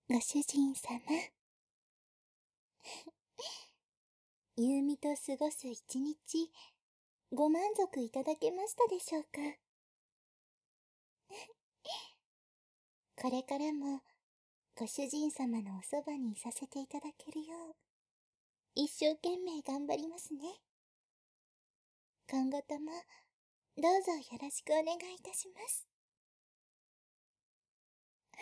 ご主人様。優美と過ごす一日、ご満足いただけましたでしょうか？これからも、ご主人様のおそばにいさせていただけるよう、一生懸命頑張りますね。今後とも、どうぞよろしくお願いいたします。はい。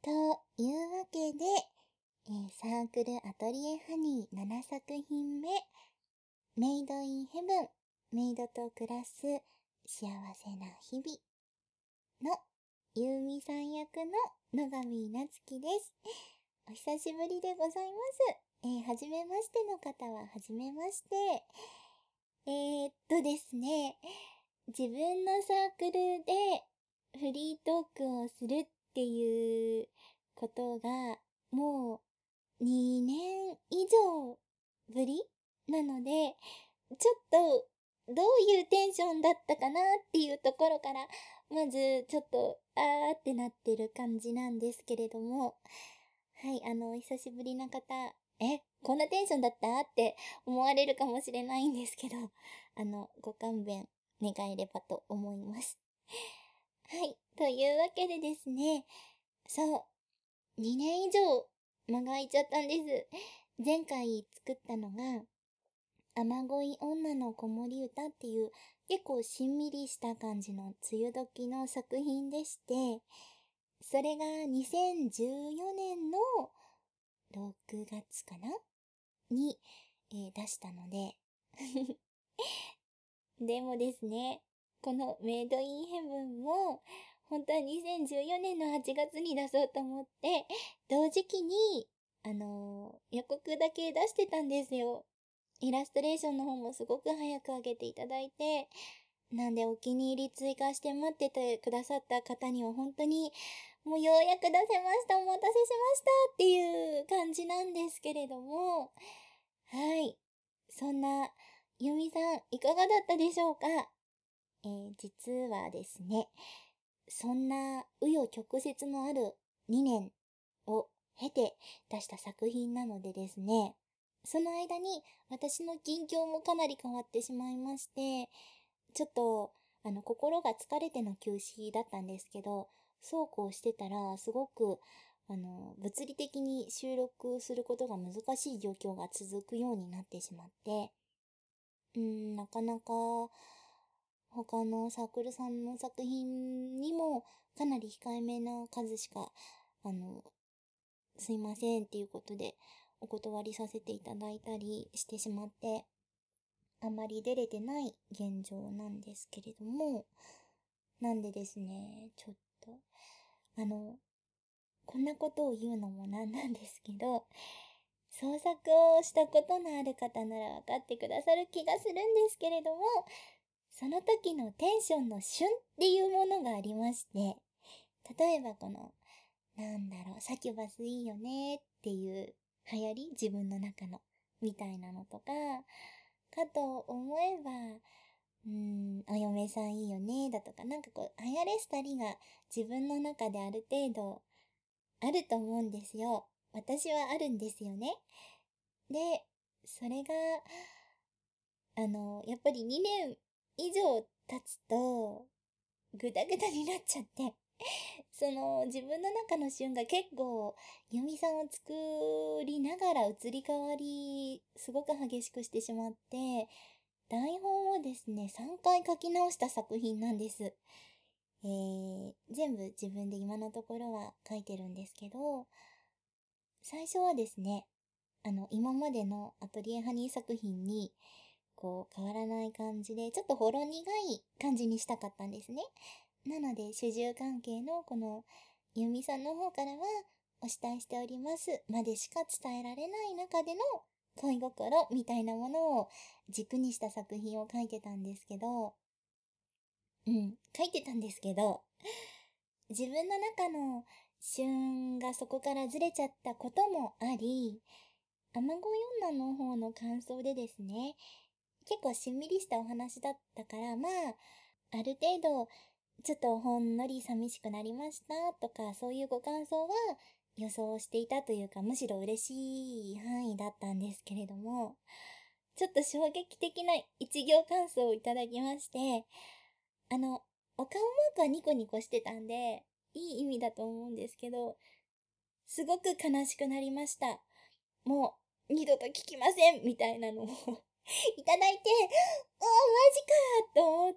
というわけで、サークルアトリエハニー7作品目、メイドインヘブン、メイドと暮らす幸せな日々のゆうみさん役の野上なつきです。お久しぶりでございます。はじめましての方ははじめまして。ですね、自分のサークルでフリートークをするっていうことがもう2年以上ぶりなので、ちょっとどういうテンションだったかなっていうところから、まずちょっとあーってなってる感じなんですけれども、はい、久しぶりな方、こんなテンションだったって思われるかもしれないんですけど、ご勘弁願えればと思います。はい、というわけでですね、そう、2年以上間が空いちゃったんです。前回作ったのが、雨乞い女の子守歌っていう結構しんみりした感じの梅雨時の作品でして、それが2014年の6月かなに、出したのででもですね、このメイドインヘブンも本当は2014年の8月に出そうと思って同時期に予告だけ出してたんですよ。イラストレーションの方もすごく早く上げていただいて、なんでお気に入り追加して待っててくださった方には本当にもうようやく出せました、お待たせしましたっていう感じなんですけれども、はい。そんなゆみさんいかがだったでしょうか？実はですね、そんな紆余曲折のある2年を経て出した作品なのでですね、その間に私の近況もかなり変わってしまいまして、ちょっと、心が疲れての休止だったんですけど、そうこうしてたら、すごく、物理的に収録することが難しい状況が続くようになってしまって、なかなか、他のサークルさんの作品にも、かなり控えめな数しか、あの、すいませんっていうことで、お断りさせていただいたりしてしまって、あまり出れてない現状なんですけれども、なんでですね、ちょっと、あの、こんなことを言うのもなんなんですけど、創作をしたことのある方なら分かってくださる気がするんですけれども、その時のテンションの旬っていうものがありまして、例えばこの、サキュバスいいよねっていう流行り、自分の中の、みたいなのとか、かと思えば、お嫁さんいいよね、だとか、なんかこう、流行れしたりが自分の中である程度あると思うんですよ。私はあるんですよね。で、それが、やっぱり2年以上経つと、ぐだぐだになっちゃって自分の中の旬が結構、ユミさんを作りながら移り変わり、すごく激しくしてしまって、台本をですね、3回書き直した作品なんです。全部自分で今のところは書いてるんですけど、最初はですね、今までのアトリエハニー作品に、こう、変わらない感じで、ちょっとほろ苦い感じにしたかったんですね。なので、主従関係のこの、ユミさんの方からは、お慕いしておりますまでしか伝えられない中での恋心みたいなものを軸にした作品を書いてたんですけど、書いてたんですけど、自分の中の旬がそこからずれちゃったこともあり、雨ご女の方の感想でですね、結構しんみりしたお話だったから、まあ、ある程度ちょっとほんのり寂しくなりましたとか、そういうご感想は予想していたというか、むしろ嬉しい範囲だったんですけれども、ちょっと衝撃的な一行感想をいただきまして、あの、お顔マークはニコニコしてたんで、いい意味だと思うんですけど、すごく悲しくなりました。もう、二度と聞きませんみたいなのをいただいて、マジかと思って、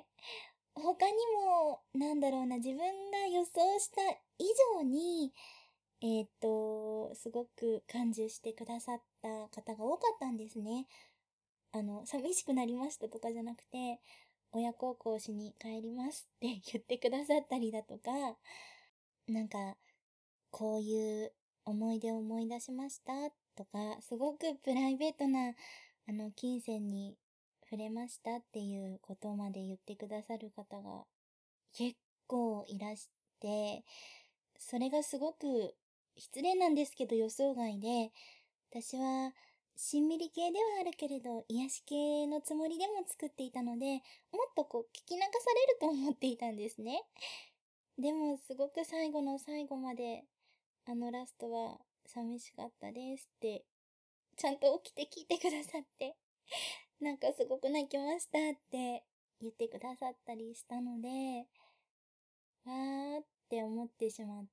他にも、なんだろうな、自分が予想した以上に、すごく感受してくださった方が多かったんですね。寂しくなりましたとかじゃなくて、親孝行しに帰りますって言ってくださったりだとか、なんか、こういう思い出を思い出しましたとか、すごくプライベートな、金銭に触れましたっていうことまで言ってくださる方が結構いらして、それがすごく失礼なんですけど予想外で、私はしんみり系ではあるけれど、癒し系のつもりでも作っていたので、もっとこう聞き流されると思っていたんですね。でもすごく最後の最後まで、ラストは寂しかったですって、ちゃんと起きて聞いてくださって、なんかすごく泣きましたって言ってくださったりしたので、わーって思ってしまって、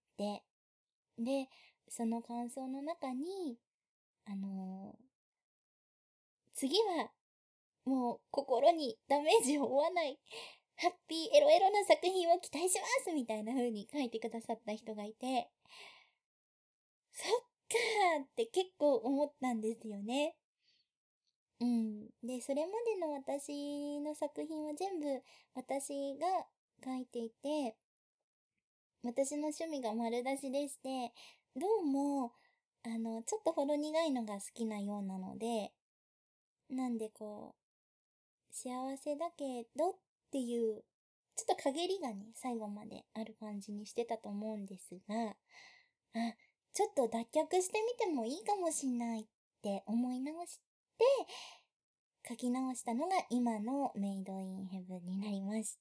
で、その感想の中に、あの次はもう心にダメージを負わない、ハッピーエロエロな作品を期待しますみたいな風に書いてくださった人がいて、そっかーって結構思ったんですよね。うん。で、それまでの私の作品は全部私が書いていて、私の趣味が丸出しでして、どうも、ちょっとほろ苦いのが好きなようなので、なんでこう、幸せだけどっていう、ちょっと陰りがね、最後まである感じにしてたと思うんですが、あ、ちょっと脱却してみてもいいかもしんないって思い直して、書き直したのが今のメイドインヘブンになりまして、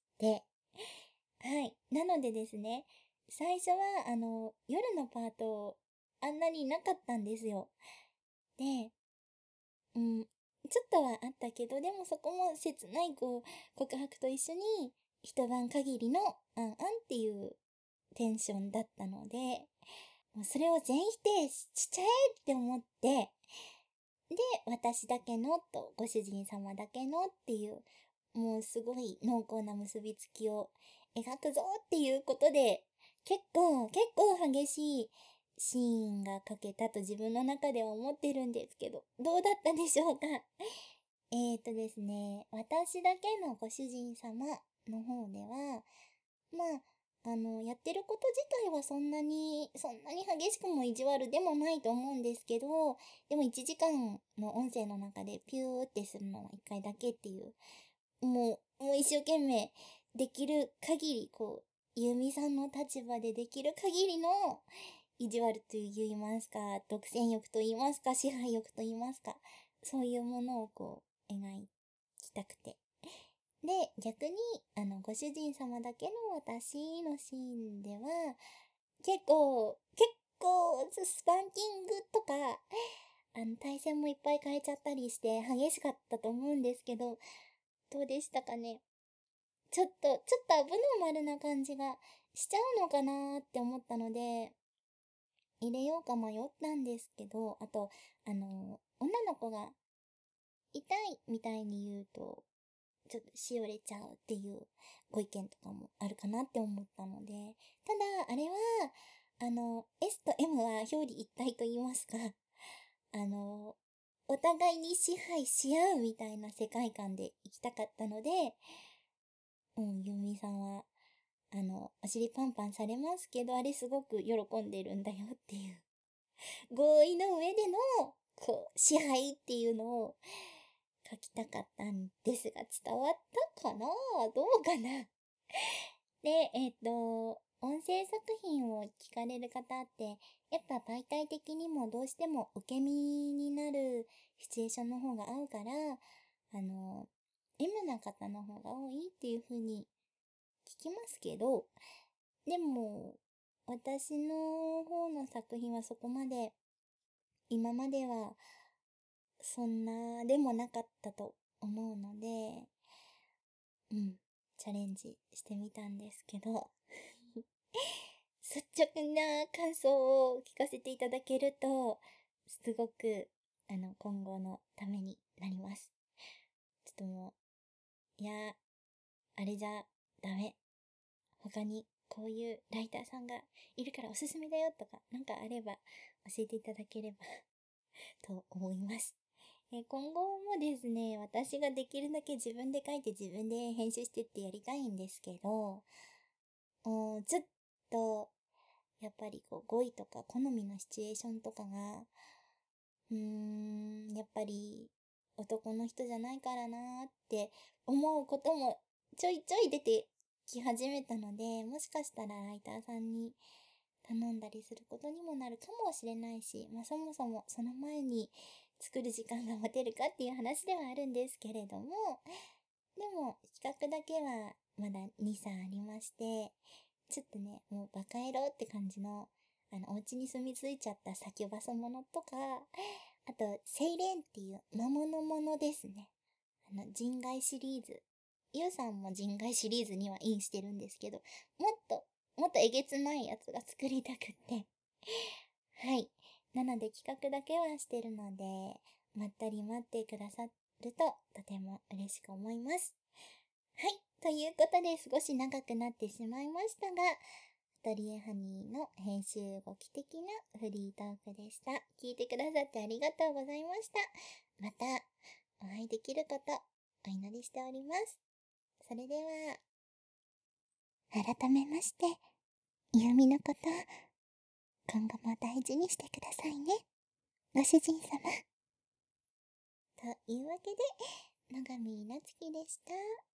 はい。なのでですね、最初は、夜のパート、あんなになかったんですよ。で、うん、ちょっとはあったけど、でもそこも切ないこう、告白と一緒に、一晩限りのあんあんっていうテンションだったので、もうそれを全否定しちゃえって思って、で、私だけのと、ご主人様だけのっていう、もうすごい濃厚な結びつきを描くぞっていうことで、結構激しいシーンが描けたと自分の中では思ってるんですけど、どうだったでしょうか？ですね、私だけのご主人様の方では、まあ、やってること自体はそんなに激しくも意地悪でもないと思うんですけど、でも1時間の音声の中でピューってするのは1回だけっていう、もう一生懸命できる限り、こう、ユミさんの立場でできる限りの意地悪と言いますか、独占欲と言いますか、支配欲と言いますか、そういうものをこう、描きたくて。で、逆に、ご主人様だけの私のシーンでは、結構、スパンキングとか、対戦もいっぱい変えちゃったりして激しかったと思うんですけど、どうでしたかね？ちょっとアブノーマルな感じがしちゃうのかなーって思ったので、入れようか迷ったんですけど、あと、女の子が痛いみたいに言うと、ちょっとしおれちゃうっていうご意見とかもあるかなって思ったので、ただ、あれは、S と M は表裏一体と言いますか、あの、お互いに支配し合うみたいな世界観で行きたかったので、うん、ユミさんは、お尻パンパンされますけど、あれすごく喜んでるんだよっていう、合意の上での、こう、支配っていうのを書きたかったんですが、伝わったかな？どうかな？で、音声作品を聞かれる方って、やっぱ媒体的にもどうしても受け身になるシチュエーションの方が合うから、M な方の方が多いっていう風に聞きますけど、でも、私の方の作品はそこまで、今までは、そんなでもなかったと思うので、うん、チャレンジしてみたんですけど、率直な感想を聞かせていただけると、すごく、今後のためになります。ちょっともう、いや、あれじゃダメ。他にこういうライターさんがいるからおすすめだよとか、なんかあれば教えていただければと思います。今後もですね、私ができるだけ自分で書いて自分で編集してってやりたいんですけど、ちょっと、やっぱりこう語彙とか好みのシチュエーションとかが、やっぱり男の人じゃないからなーって思うこともちょいちょい出てき始めたので、もしかしたらライターさんに頼んだりすることにもなるかもしれないし、そもそもその前に作る時間が持てるかっていう話ではあるんですけれども、でも企画だけはまだ2、3ありまして、ちょっとね、もうバカ野郎って感じの、お家に住み着いちゃったサキュバソものとか、あと、セイレンっていう魔物ものですね。人外シリーズ。ゆうさんも人外シリーズにはインしてるんですけど、もっとえげつないやつが作りたくって。はい。なので企画だけはしてるので、まったり待ってくださるととても嬉しく思います。はい。ということで少し長くなってしまいましたが、アトリエハニーの編集後期的なフリートークでした。聞いてくださってありがとうございました。またお会いできることお祈りしております。それでは、改めまして、ゆみのこと、今後も大事にしてくださいね。ご主人様。というわけで、野上なつきでした。